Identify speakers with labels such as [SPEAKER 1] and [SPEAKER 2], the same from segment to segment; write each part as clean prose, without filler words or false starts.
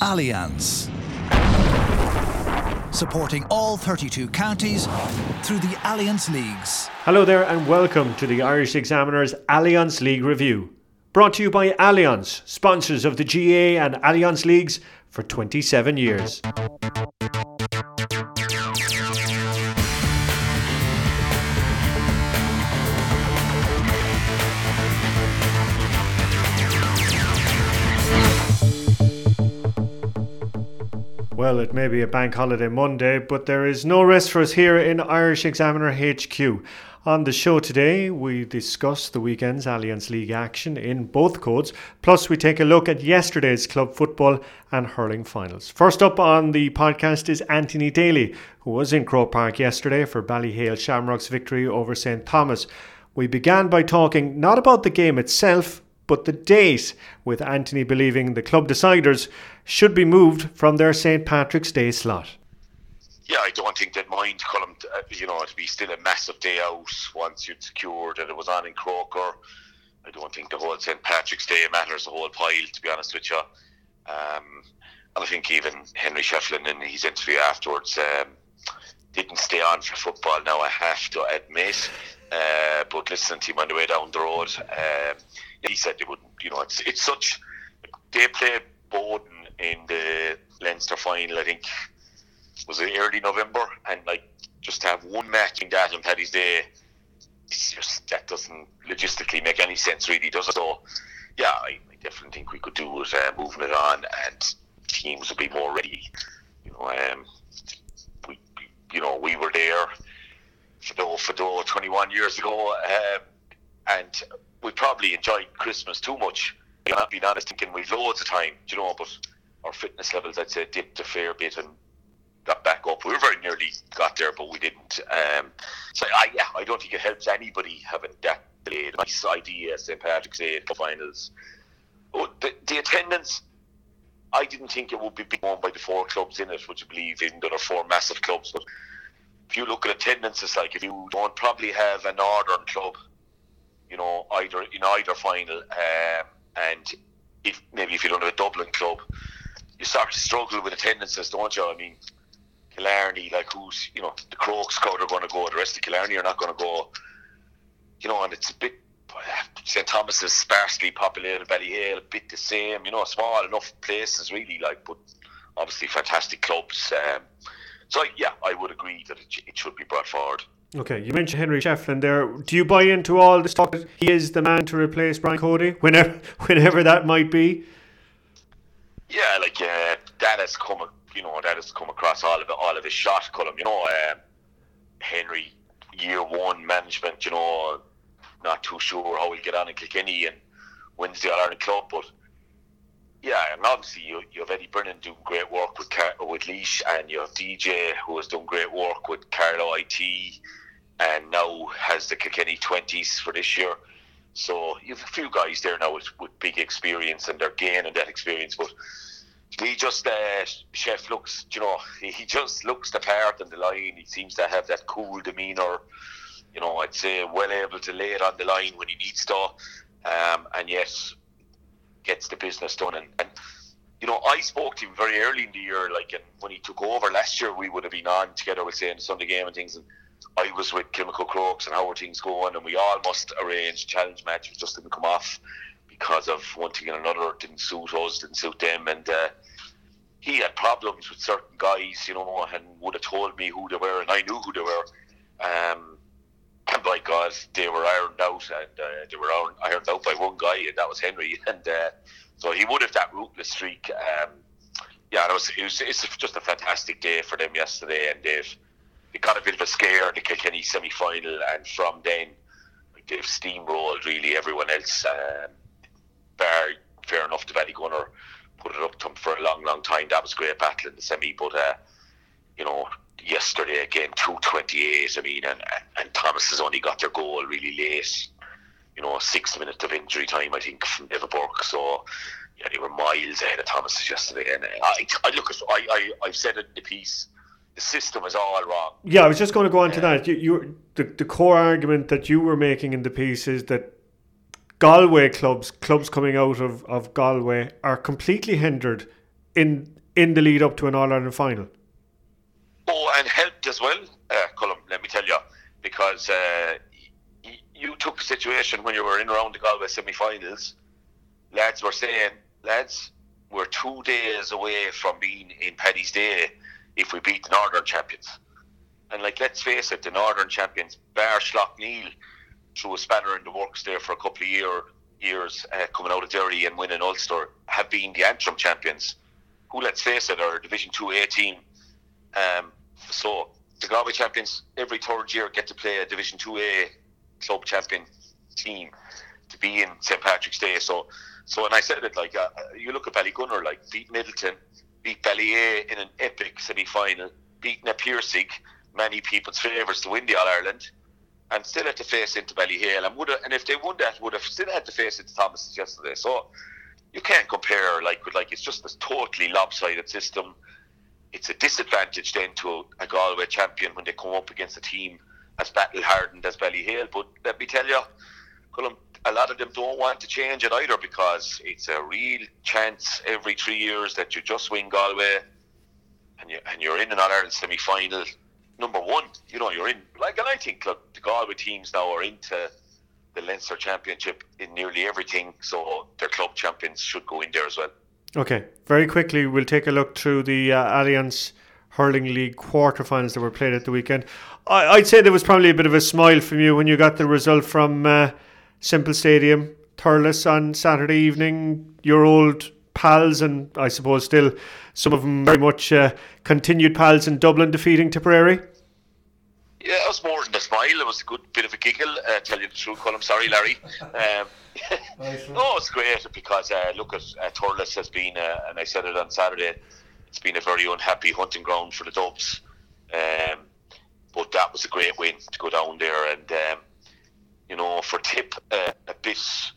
[SPEAKER 1] Allianz. Supporting all 32 counties through the Allianz Leagues.
[SPEAKER 2] Hello there and welcome to the Irish Examiner's Allianz League Review. Brought to you by Allianz, sponsors of the GAA and Allianz Leagues for 27 years. Well, it may be a bank holiday Monday, but there is no rest for us here in Irish Examiner HQ. On the show today, we discuss the weekend's Allianz League action in both codes, plus we take a look at yesterday's club football and hurling finals. First up on the podcast is Anthony Daly, who was in Croke Park yesterday for Ballyhale Shamrock's victory over St Thomas. We began by talking not about the game itself, but the date, with Anthony believing the club deciders should be moved from their St Patrick's Day slot.
[SPEAKER 3] Yeah, I don't think they'd mind, Colm, to be still a massive day out once you'd secured that it was on in Croker. I don't think the whole St Patrick's Day matters a whole pile, to be honest with you. And I think even Henry Shefflin in his interview afterwards didn't stay on for football now, I have to admit. But listening to him on the way down the road, he said they wouldn't, it's such, they played Bowden in the Leinster final, I think, was it early November, and just to have one match in that on Paddy's Day, that doesn't logistically make any sense, really, does it? So, yeah, I definitely think we could do it, moving it on, and teams would be more ready. We were there for 21 years ago, and we probably enjoyed Christmas too much. I'm not being honest, thinking we've loads of time, but our fitness levels, I'd say, dipped a fair bit and got back up. We were very nearly got there, but we didn't. I don't think it helps anybody having that delayed. Nice idea, St Patrick's Day finals. The attendance, I didn't think it would be won by the four clubs in it, would you believe, even though there are four massive clubs. But if you look at attendance, it's like if you don't probably have a northern club, either final, and if you don't have a Dublin club, you start to struggle with attendances, don't you? I mean, Killarney, who's, the Crokes crowd are going to go, the rest of Killarney are not going to go, and it's a bit, St Thomas is sparsely populated, Ballyhale, a bit the same, small enough places really, but obviously fantastic clubs. I would agree that it should be brought forward.
[SPEAKER 2] Okay, you mentioned Henry Shefflin there. Do you buy into all this talk that he is the man to replace Brian Cody, whenever that might be?
[SPEAKER 3] Yeah, that has come across all of his shot, Colm. Henry, year one management, not too sure how he'll get on in Kilkenny and wins the All-Ireland club, but yeah, and obviously you have Eddie Brennan doing great work with Laois, and you have DJ who has done great work with Carlow IT, and now has the Kilkenny 20s for this year. So you have a few guys there now with big experience, and they're gaining that experience. But he just, Chef looks, he just looks the part on the line. He seems to have that cool demeanour, I'd say well able to lay it on the line when he needs to, and yet gets the business done. And I spoke to him very early in the year, and when he took over last year, we would have been on together with saying the Sunday game and things, and I was with Kilmacud Crokes and how were things going, and we almost arranged challenge match, which just didn't come off because of one thing and another. It didn't suit us, didn't suit them, and he had problems with certain guys, and would have told me who they were, and I knew who they were, and by God, they were ironed out, and they were ironed out by one guy, and that was Henry, and so he would have that ruthless streak. It's just a fantastic day for them yesterday, and they got a bit of a scare in the Kilkenny semi-final, and from then they've steamrolled really everyone else. Fair enough to Ballygunner, put it up to them for a long, long time. That was a great battle in the semi, but yesterday again, 2:28. And Thomas has only got their goal really late. 6 minutes of injury time, I think, from Liverpool. So yeah, they were miles ahead of Thomas yesterday. And I've said it in the piece. The system is all wrong. Yeah,
[SPEAKER 2] I was just going to go on to that. The core argument that you were making in the piece is that Galway clubs coming out of Galway are completely hindered in the lead up to an All-Ireland final.
[SPEAKER 3] Oh, and helped as well, Colm, let me tell you, because you took a situation when you were in around the Galway semi-finals. Lads were saying, we're 2 days away from being in Paddy's Day if we beat the Northern champions. And let's face it, the Northern champions, bar Schlockneil, threw a spanner in the works there for a couple of years coming out of Derry and winning Ulster, have been the Antrim champions, who, let's face it, are a Division 2A team. So the Galway champions every third year get to play a Division 2A club champion team to be in St. Patrick's Day. So when I said it, you look at Ballygunner, beat Middleton, beat Ballyea in an epic semi-final, beating a Piercing, many people's favourites to win the All-Ireland, and still had to face into Ballyhale, and if they won that, would have still had to face into Thomas yesterday. So you can't compare it's just this totally lopsided system. It's a disadvantage then to a Galway champion when they come up against a team as battle hardened as Ballyhale. But let me tell you, Colm, a lot of them don't want to change it either, because it's a real chance every 3 years that you just win Galway and you're in an All-Ireland semi-final. Number one, you're in, and I think the Galway teams now are into the Leinster Championship in nearly everything, so their club champions should go in there as well.
[SPEAKER 2] Okay, very quickly we'll take a look through the Alliance Hurling League quarterfinals that were played at the weekend. I'd say there was probably a bit of a smile from you when you got the result from Semple Stadium, Thurles on Saturday evening. Your old pals, and I suppose still some of them very much continued pals in Dublin, defeating Tipperary.
[SPEAKER 3] Yeah, it was more than a smile. It was a good bit of a giggle, tell you the truth, Colm. Sorry, Larry. No, it's great because look at Thurles has been, and I said it on Saturday, it's been a very unhappy hunting ground for the Dubs. But that was a great win to go down there, and for Tip, a bit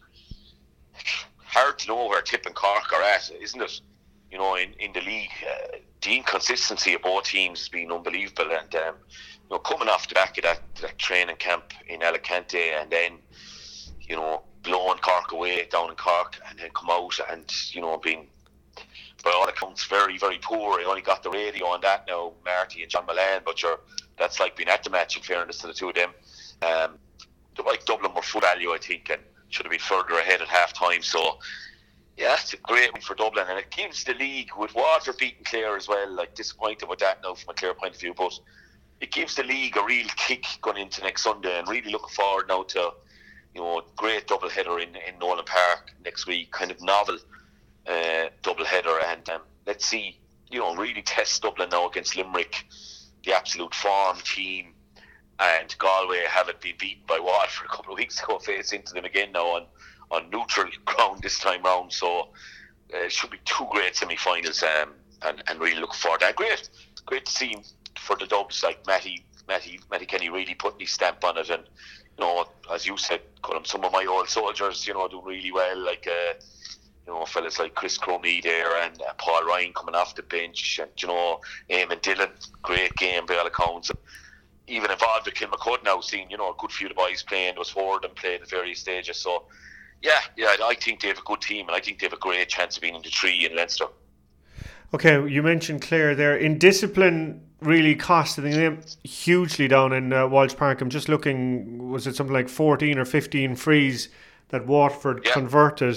[SPEAKER 3] hard to know where Tip and Cork are at, isn't it? In the league, the inconsistency of both teams has been unbelievable, and coming off the back of that training camp in Alicante, and then blowing Cork away down in Cork, and then come out and being, by all accounts, very, very poor. I only got the radio on that now, Marty and John Milan, but that's like being at the match, in fairness to the two of them. Dublin were full value, I think, and should have been further ahead at half time. So yeah, it's a great win for Dublin, and it gives the league, with Waterford beating Clare as well, disappointed with that now from a Clare point of view, but it gives the league a real kick going into next Sunday, and really looking forward now to great double header in Nolan Park next week, kind of novel double header, and let's see, really test Dublin now against Limerick, the absolute form team, and Galway haven't been beaten by Waterford a couple of weeks ago, face into them again now on neutral ground this time round. So it should be two great semi-finals, and really looking forward to that. Great to see for the Dubs, like Matty Kenny really putting his stamp on it, and as you said, Colm, some of my old soldiers do really well, fellas like Chris Cromie there, and Paul Ryan coming off the bench, and Eamon Dillon, great game by all accounts. Even involved with Kilmacud now, seeing a good few of the boys playing. There was four of them playing at various stages. So yeah, I think they have a good team, and I think they have a great chance of being in the three in Leinster. Okay,
[SPEAKER 2] you mentioned Clare there. In discipline, really costing them hugely down in Walsh Park. I'm just looking, was it something like 14 or 15 frees that Waterford converted?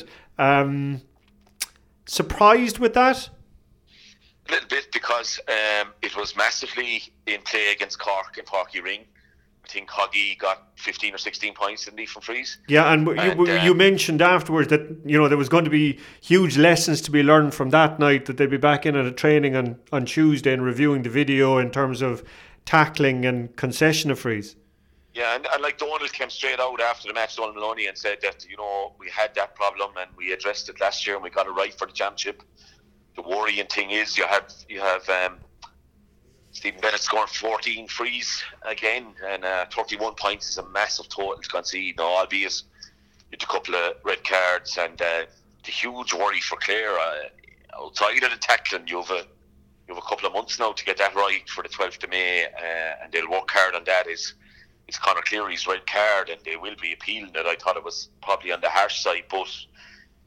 [SPEAKER 2] Surprised with that?
[SPEAKER 3] A little bit, because it was massively in play against Cork and Páirc Uí Rinn. I think Hoggy got 15 or 16 points, didn't he, from frees?
[SPEAKER 2] Yeah, and you mentioned afterwards that there was going to be huge lessons to be learned from that night, that they'd be back in at a training on Tuesday and reviewing the video in terms of tackling and concession of frees.
[SPEAKER 3] Yeah, and Donald came straight out after the match, Donald Maloney, and said that we had that problem and we addressed it last year and we got it right for the championship. The worrying thing is you have Stephen Bennett scoring 14 frees again, and 31 points is a massive total to concede. Now, albeit with a couple of red cards, and the huge worry for Clare outside of the tackling, you have a couple of months now to get that right for the 12th of May, and they'll work hard on that. It's Conor Cleary's red card, and they will be appealing it. I thought it was probably on the harsh side, but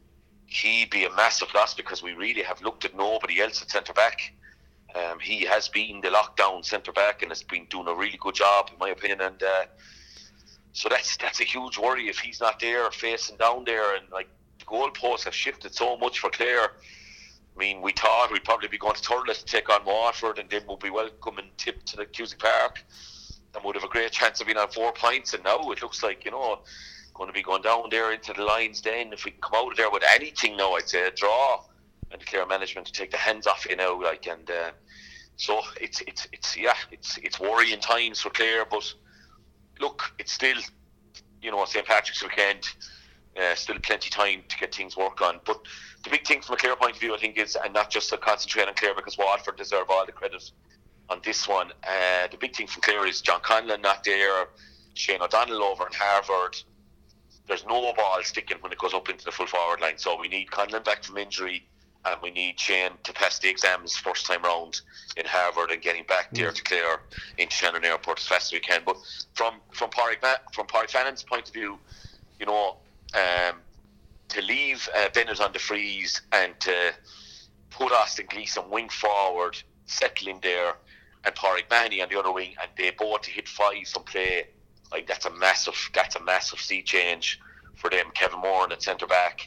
[SPEAKER 3] he'd be a massive loss because we really have looked at nobody else at centre back. He has been the lockdown centre back and has been doing a really good job, in my opinion. And so that's a huge worry if he's not there, facing down there. And like the goalposts have shifted so much for Clare. I mean, we thought we'd probably be going to Thurles to take on Waterford, and then we'll be welcome and tipped to the Cusack Park, and would have a great chance of being on 4 points. And now it looks like, going to be going down there into the Lions Den. If we can come out of there with anything now, I'd say a draw, and declare management to take the hands off now. So it's worrying times for Clare. But look, it's still St. Patrick's weekend. Still plenty of time to get things worked on. But the big thing from a Clare point of view, I think, is, and not just to concentrate on Clare because Waterford deserve all the credit on this one. The big thing from Clare is John Conlon not there, Shane O'Donnell over in Harvard. There's no ball sticking when it goes up into the full forward line. So we need Conlon back from injury, and we need Shane to pass the exams first time round in Harvard and getting back there to Clare into Shannon Airport as fast as we can. But from Pádraig Fannon's point of view, to leave Bennett on the freeze and to put Austin Gleeson wing forward, settle in there, and Pádraig Mahoney on the other wing, and they both hit 5 from play. Like that's a massive sea change for them. Kevin Moran at centre back.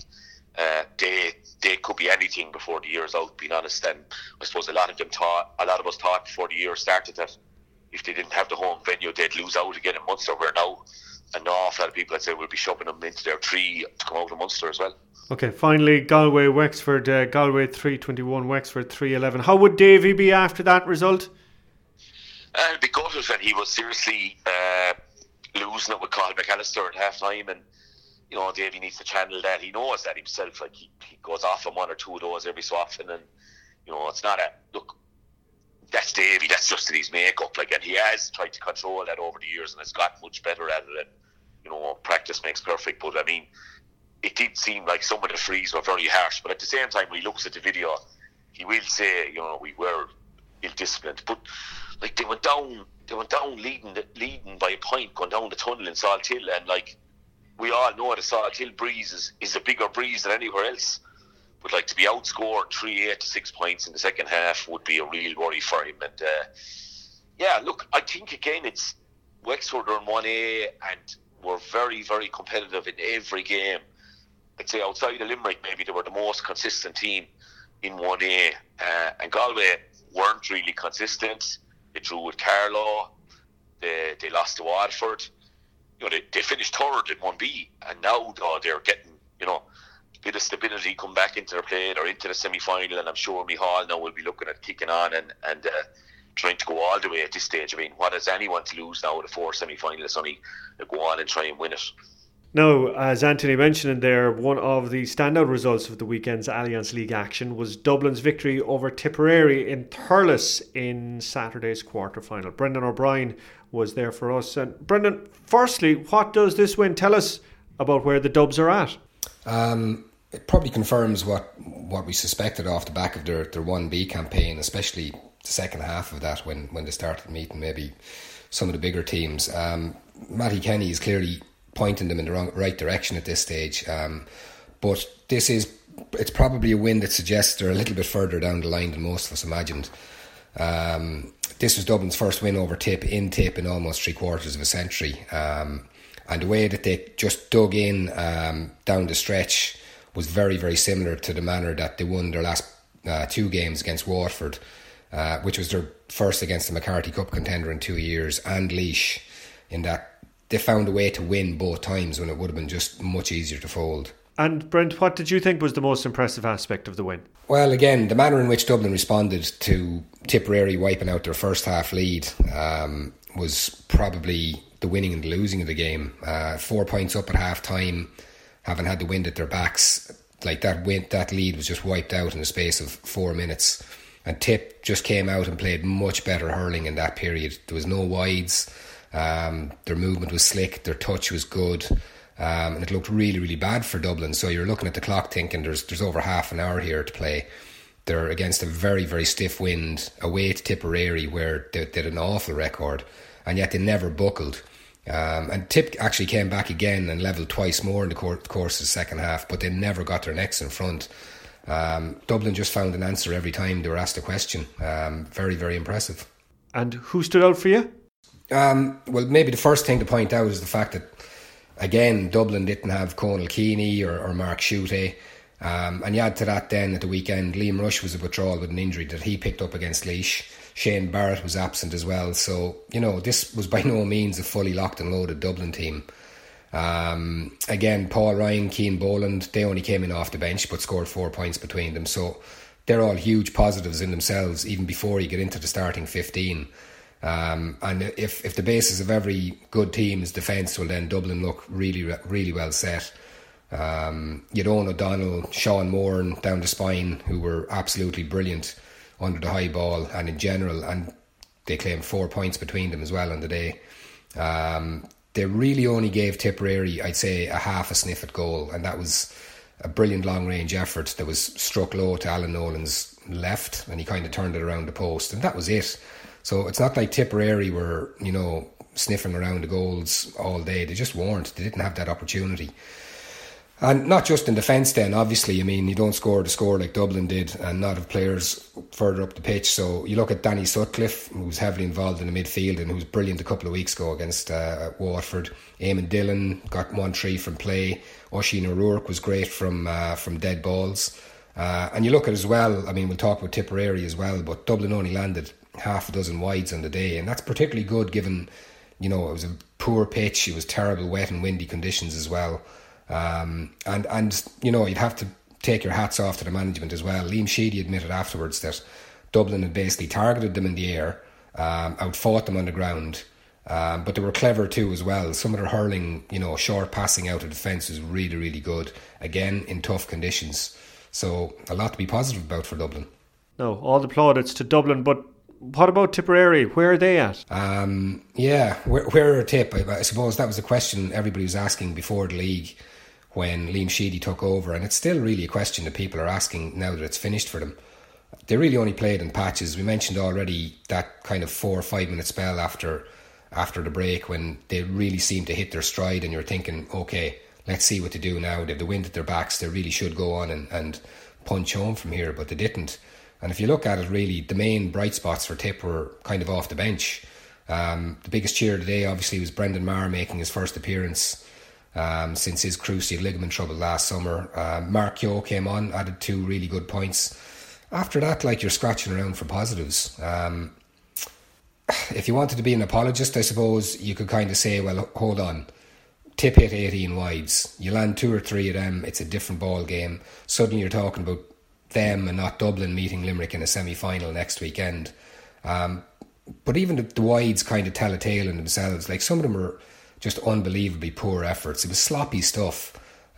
[SPEAKER 3] They could be anything before the year's out, being honest. And I suppose a lot of us thought before the year started that if they didn't have the home venue, they'd lose out again in Munster. Where now, an awful lot of people, I'd say, will be shoving them into their 3 to come out of Munster as well.
[SPEAKER 2] Okay, finally, Galway, Wexford. Galway 3-21, Wexford 3-11. How would Davy be after that result?
[SPEAKER 3] I'd be gutted, and he was seriously losing it with Carl McAllister at half time, and Davy needs to channel that. He knows that himself. Like he goes off on 1 or 2 of those every so often, and it's not look. That's Davy. That's just in his makeup. And he has tried to control that over the years, and has got much better at it. And practice makes perfect. But I mean, it did seem like some of the frees were very harsh. But at the same time, when he looks at the video, he will say, we were ill-disciplined. But like they went down leading by a point, going down the tunnel in Salt Hill, and like we all know the Salt Hill breeze is a bigger breeze than anywhere else. But to be outscored 3-8 to 6 points in the second half would be a real worry for him. And look, I think again it's Wexford are in 1A and were very, very competitive in every game. I'd say outside of Limerick, maybe they were the most consistent team in 1A. And Galway weren't really consistent. They drew with Carlow. They lost to Waterford. They finished third in 1B, and now they're getting a bit of stability come back into their play. They're into the semi-final, and I'm sure Micheál now will be looking at kicking on and trying to go all the way at this stage. I mean, what has anyone to lose now? The 4 semi-finalists only go on and try and win it.
[SPEAKER 2] Now, as Anthony mentioned in there, one of the standout results of the weekend's Alliance League action was Dublin's victory over Tipperary in Thurles in Saturday's quarter-final. Brendan O'Brien was there for us. And Brendan, firstly, what does this win tell us about where the Dubs are at?
[SPEAKER 4] It probably confirms what we suspected off the back of their 1B campaign, especially the second half of that when they started meeting maybe some of the bigger teams. Matty Kenny is clearly pointing them in the right direction at this stage, but it's probably a win that suggests they're a little bit further down the line than most of us imagined. This was Dublin's first win over Tip in almost 3/4 of a century, and the way that they just dug in down the stretch was very, very similar to the manner that they won their last 2 games against Waterford, which was their first against the McCarthy Cup contender in 2 years, and Laois, in that they found a way to win both times when it would have been just much easier to fold.
[SPEAKER 2] And Brent, what did you think was the most impressive aspect of the win?
[SPEAKER 4] Well, again, the manner in which Dublin responded to Tipperary wiping out their first half lead was probably the winning and the losing of the game. 4 points up at half time, having had the wind at their backs, that lead was just wiped out in the space of 4 minutes. And Tip just came out and played much better hurling in that period. There was no wides. Their movement was slick, their touch was good, and it looked really, really bad for Dublin. So you're looking at the clock thinking there's over half an hour here to play. They're against a very, very stiff wind away to Tipperary, where they did an awful record, and yet they never buckled. And Tip actually came back again and levelled twice more in the course of the second half, but they never got their necks in front. Dublin just found an answer every time they were asked a question. Very, very impressive.
[SPEAKER 2] And who stood out for you?
[SPEAKER 4] Well, maybe the first thing to point out is the fact that, again, Dublin didn't have Conal Keeney or Mark Schutte. And you add to that then at the weekend, Liam Rush was a withdrawal with an injury that he picked up against Laois. Shane Barrett was absent as well. So, this was by no means a fully locked and loaded Dublin team. Again, Paul Ryan, Cian Boland, they only came in off the bench but scored 4 points between them. So they're all huge positives in themselves, even before you get into the starting 15. And if the basis of every good team is defence, well then Dublin look really, really well set. You'd Owen O'Donnell, Sean Moore down the spine, who were absolutely brilliant under the high ball and in general, and they claimed 4 points between them as well on the day. They really only gave Tipperary, I'd say, a half a sniff at goal, and that was a brilliant long range effort that was struck low to Alan Nolan's left, and he kind of turned it around the post, and that was it. So it's not like Tipperary were, sniffing around the goals all day. They just weren't. They didn't have that opportunity. And not just in defence then, obviously. I mean, you don't score the score like Dublin did and not have players further up the pitch. So you look at Danny Sutcliffe, who was heavily involved in the midfield and who was brilliant a couple of weeks ago against Waterford. Eamon Dillon got 1-3 from play. Oisin O'Rourke was great from dead balls. And you look at as well, I mean, we'll talk about Tipperary as well, but Dublin only landed half a dozen wides on the day. And that's particularly good given, it was a poor pitch. It was terrible wet and windy conditions as well. And you'd have to take your hats off to the management as well. Liam Sheedy admitted afterwards that Dublin had basically targeted them in the air, outfought them on the ground, but they were clever too as well. Some of their hurling, short passing out of defence was really, really good, again in tough conditions. So a lot to be positive about for Dublin.
[SPEAKER 2] No, all the plaudits to Dublin, but what about Tipperary? Where are they at?
[SPEAKER 4] Where are Tip? I suppose that was a question everybody was asking before the league when Liam Sheedy took over, and it's still really a question that people are asking now that it's finished for them. They really only played in patches. We mentioned already that kind of 4 or 5 minute spell after the break when they really seemed to hit their stride, and you're thinking, okay, let's see what they do now. They have the wind at their backs. They really should go on and punch home from here, but they didn't. And if you look at it, really, the main bright spots for Tip were kind of off the bench. The biggest cheer today, obviously, was Brendan Maher making his first appearance since his cruciate ligament trouble last summer. Mark Keogh came on, added 2 really good points. After that, you're scratching around for positives. If you wanted to be an apologist, I suppose you could kind of say, well, hold on. Tip hit 18 wides. You land 2 or 3 of them, it's a different ball game. Suddenly you're talking about them and not Dublin meeting Limerick in a semi-final next weekend. But even the wides kind of tell a tale in themselves. Some of them were just unbelievably poor efforts. It was sloppy stuff.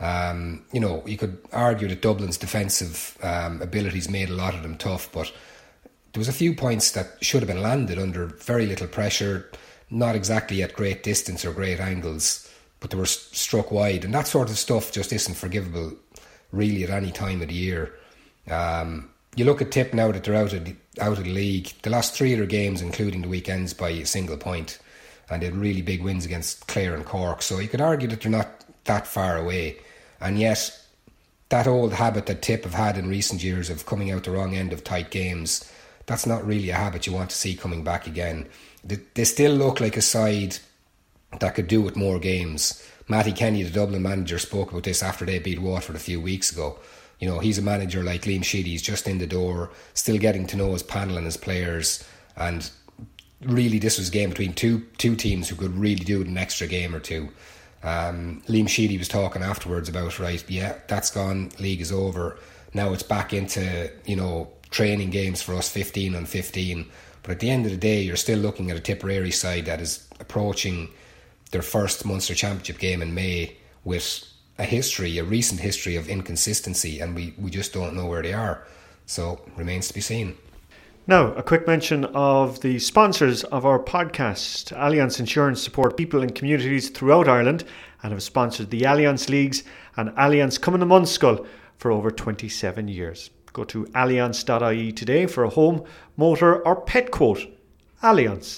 [SPEAKER 4] You could argue that Dublin's defensive abilities made a lot of them tough, but there was a few points that should have been landed under very little pressure, not exactly at great distance or great angles, but they were struck wide, and that sort of stuff just isn't forgivable really at any time of the year. You look at Tip now that they're out of the league. They lost 3 of their games, including the weekends, by a single point, and they had really big wins against Clare and Cork. So you could argue that they're not that far away, and yet that old habit that Tip have had in recent years of coming out the wrong end of tight games, that's not really a habit you want to see coming back again. They still look like a side that could do with more games. Matty Kenny, the Dublin manager, spoke about this after they beat Waterford a few weeks ago. He's a manager like Liam Sheedy. He's just in the door, still getting to know his panel and his players. And really, this was a game between two teams who could really do an extra game or two. Liam Sheedy was talking afterwards about, that's gone, league is over. Now it's back into, training games for us, 15 on 15. But at the end of the day, you're still looking at a Tipperary side that is approaching their first Munster Championship game in May with a recent history of inconsistency, and we just don't know where they are. So remains to be seen.
[SPEAKER 2] Now, a quick mention of the sponsors of our podcast. Allianz Insurance support people and communities throughout Ireland and have sponsored the Allianz Leagues and Allianz Cumann na mBunscol for over 27 years. Go to allianz.ie today for a home, motor or pet quote. Allianz.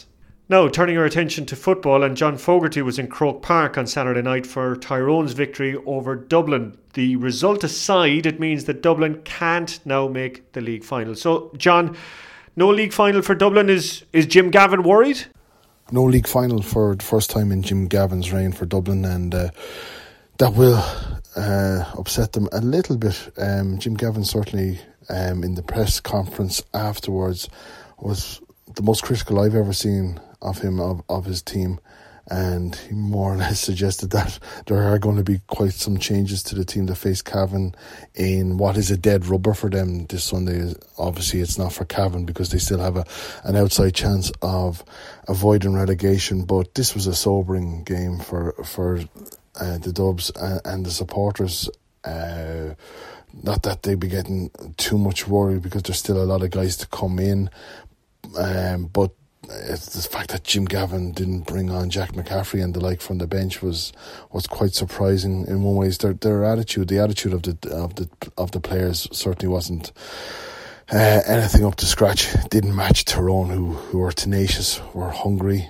[SPEAKER 2] Now, turning our attention to football, and John Fogarty was in Croke Park on Saturday night for Tyrone's victory over Dublin. The result aside, it means that Dublin can't now make the league final. So, John, no league final for Dublin. Is Jim Gavin worried?
[SPEAKER 5] No league final for the first time in Jim Gavin's reign for Dublin, and that will upset them a little bit. Jim Gavin certainly in the press conference afterwards was the most critical I've ever seen of him, of his team, and he more or less suggested that there are going to be quite some changes to the team that face Cavan in what is a dead rubber for them this Sunday. Obviously it's not for Cavan because they still have an outside chance of avoiding relegation, but this was a sobering game for the Dubs and the supporters. Not that they'd be getting too much worry because there's still a lot of guys to come in, but it's the fact that Jim Gavin didn't bring on Jack McCaffrey and the like from the bench was quite surprising in one way. Their attitude, the attitude of the players certainly wasn't anything up to scratch. It didn't match Tyrone, who were tenacious, were hungry,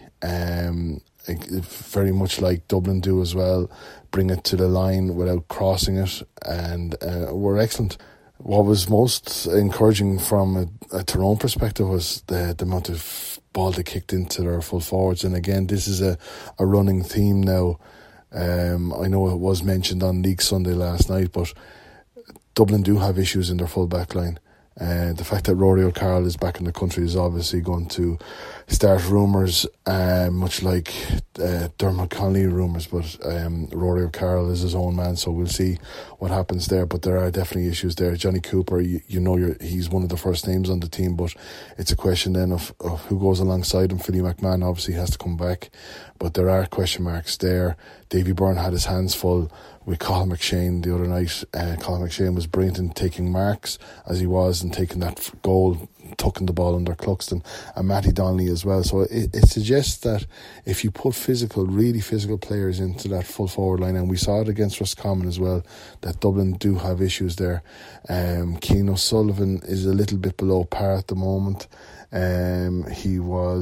[SPEAKER 5] very much like Dublin do as well. Bring it to the line without crossing it, and were excellent. What was most encouraging from a Tyrone perspective was the amount of ball they kicked into their full forwards. And again, this is a running theme now. I know it was mentioned on League Sunday last night, but Dublin do have issues in their full back line. The fact that Rory O'Carroll is back in the country is obviously going to start rumours, much like Dermot Connolly rumours, but Rory O'Carroll is his own man, so we'll see what happens there. But there are definitely issues there. Johnny Cooper, he's one of the first names on the team, but it's a question then of who goes alongside him. Philly McMahon obviously has to come back, but there are question marks there. Davy Byrne had his hands full with Colin McShane the other night. Colin McShane was brilliant in taking marks as he was and taking that goal, tucking the ball under Cluxton, and Matty Donnelly as well. So it suggests that if you put really physical players into that full forward line, and we saw it against Roscommon as well, that Dublin do have issues there. Cian O'Sullivan is a little bit below par at the moment. He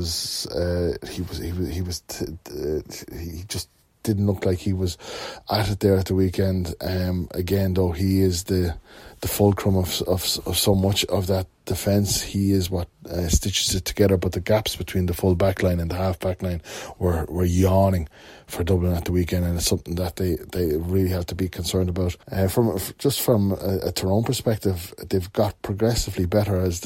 [SPEAKER 5] just didn't look like he was at it there at the weekend. Again, though, he is the fulcrum of so much of that defence. He is what stitches it together, but the gaps between the full back line and the half back line were yawning for Dublin at the weekend, and it's something that they really have to be concerned about. From a Tyrone perspective, they've got progressively better as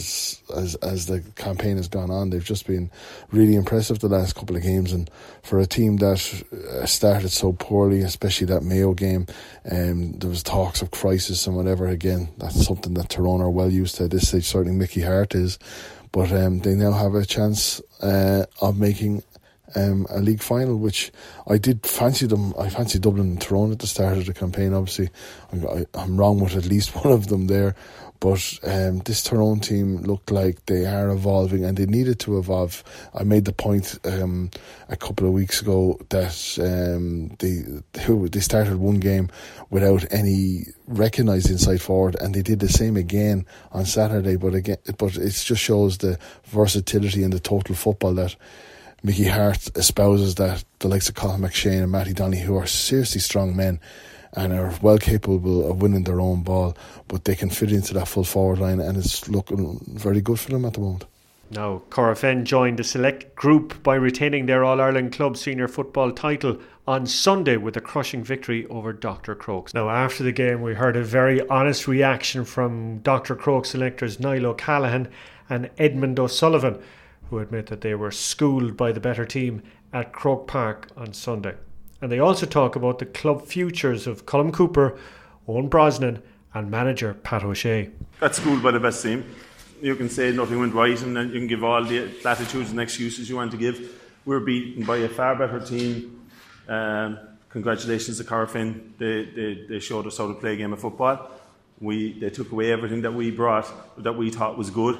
[SPEAKER 5] the campaign has gone on. They've just been really impressive the last couple of games, and for a team that started so poorly, especially that Mayo game, there was talks of crisis and whatever. Again, that's something that Tyrone are well used to at this stage. Certainly Mickey Hart is, but they now have a chance of making a league final, which I did fancy them. I fancied Dublin and Tyrone at the start of the campaign. Obviously I'm wrong with at least one of them there, but this Tyrone team looked like they are evolving, and they needed to evolve. I made the point a couple of weeks ago that they started one game without any recognised inside forward, and they did the same again on Saturday. But it just shows the versatility and the total football that Mickey Hart espouses, that the likes of Colin McShane and Matty Donnelly, who are seriously strong men and are well capable of winning their own ball, but they can fit into that full forward line, and it's looking very good for them at the moment.
[SPEAKER 2] Now, Corofin joined the select group by retaining their All-Ireland Club Senior Football title on Sunday with a crushing victory over Dr. Crokes. Now, after the game, we heard a very honest reaction from Dr. Crokes selectors Niall O'Callaghan and Edmund O'Sullivan, who admit that they were schooled by the better team at Croke Park on Sunday. And they also talk about the club futures of Colm Cooper, Owen Brosnan and manager Pat O'Shea.
[SPEAKER 6] Got schooled by the best team. You can say nothing went right, and then you can give all the platitudes and excuses you want to give. We were beaten by a far better team. Congratulations to Corofin. They showed us how to play a game of football. They took away everything that we brought, that we thought was good,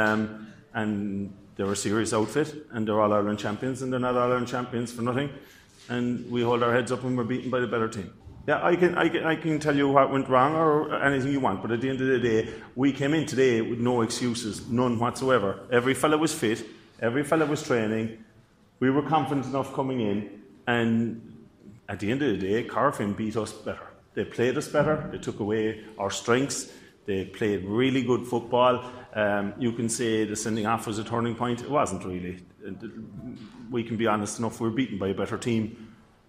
[SPEAKER 6] and they're a serious outfit, and they're All-Ireland champions, and they're not All-Ireland champions for nothing. And we hold our heads up when we're beaten by the better team. Yeah, I can tell you what went wrong or anything you want, but at the end of the day, we came in today with no excuses, none whatsoever. Every fella was fit, every fella was training, we were confident enough coming in, and at the end of the day, Corofin beat us better. They played us better. They took away our strengths. They played really good football. You can say the sending off was a turning point. It wasn't really. We can be honest enough. We were beaten by a better team.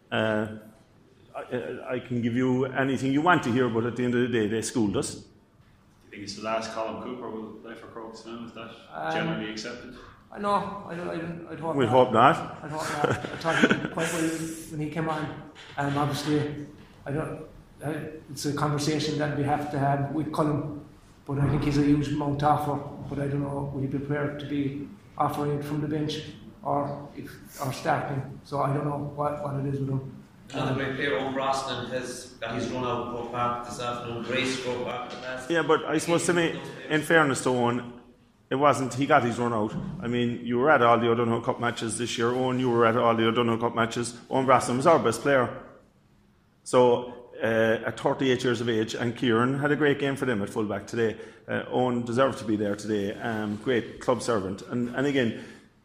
[SPEAKER 6] I can give you anything you want to hear, but at the end of the day, they schooled us.
[SPEAKER 7] Do you think it's the last Colin Cooper will play for Crokes now? Is that generally accepted?
[SPEAKER 8] No, I'd hope
[SPEAKER 6] We'd
[SPEAKER 8] not.
[SPEAKER 6] hope not.
[SPEAKER 8] I'd hope not. I thought he did quite well when he came on. Obviously, it's a conversation that we have to have with Colin, but I think he's a huge amount to offer. But I don't know, will he be prepared to be offering it from the bench or starting? So I don't know what it is with him.
[SPEAKER 9] Another great player, Owen Brosnan, has got his run out of Croke Park this afternoon. Grace Croke Park.
[SPEAKER 6] Yeah, but I suppose to me, in fairness to Owen, it wasn't, he got his run out. I mean, you were at all the O'Donoghue Cup matches this year. Owen, you were at all the O'Donoghue Cup matches. Owen Brosnan was our best player. So, at 38 years of age, and Kieran had a great game for them at fullback today. Owen deserved to be there today. Great club servant. And again,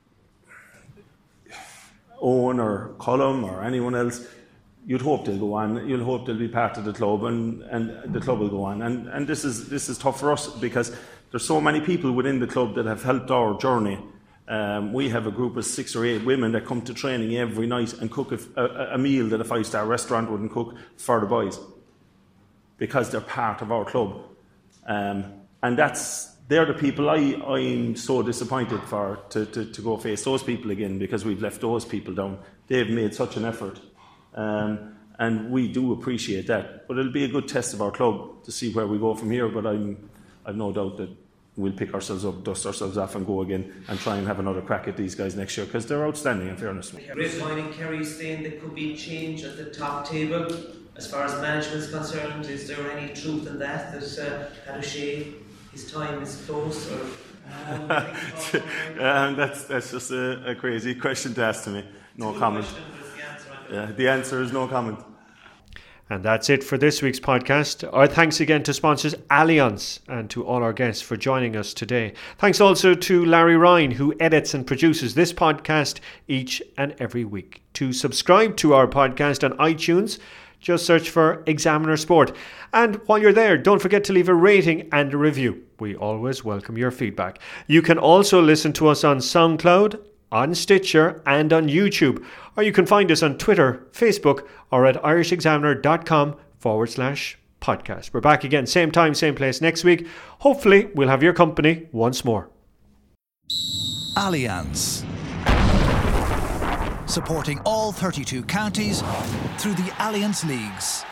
[SPEAKER 6] Owen or Colum or anyone else, you'd hope they'll go on. You'll hope they'll be part of the club, and the club will go on. And this is tough for us because there's so many people within the club that have helped our journey. We have a group of 6 or 8 women that come to training every night and cook a meal that a 5-star restaurant wouldn't cook for the boys because they're part of our club. And they're the people I'm so disappointed for to go face those people again, because we've left those people down. They've made such an effort. And we do appreciate that. But it'll be a good test of our club to see where we go from here. But I've no doubt that we'll pick ourselves up, dust ourselves off and go again and try and have another crack at these guys next year, because they're outstanding, in fairness.
[SPEAKER 9] Grapevine and Kerry saying there could be change at the top table as far as management is concerned. Is there any truth in that Hadoshay, his time is close? Or
[SPEAKER 6] that's just a crazy question to ask to me. No comment. The answer is no comment.
[SPEAKER 2] And that's it for this week's podcast. Our thanks again to sponsors Allianz and to all our guests for joining us today. Thanks also to Larry Ryan, who edits and produces this podcast each and every week. To subscribe to our podcast on iTunes, just search for Examiner Sport. And while you're there, don't forget to leave a rating and a review. We always welcome your feedback. You can also listen to us on SoundCloud, on Stitcher and on YouTube, or you can find us on Twitter, Facebook, or at irishexaminer.com/podcast. We're back again, same time, same place next week. Hopefully we'll have your company once more.
[SPEAKER 1] Allianz, supporting all 32 counties through the Alliance Leagues.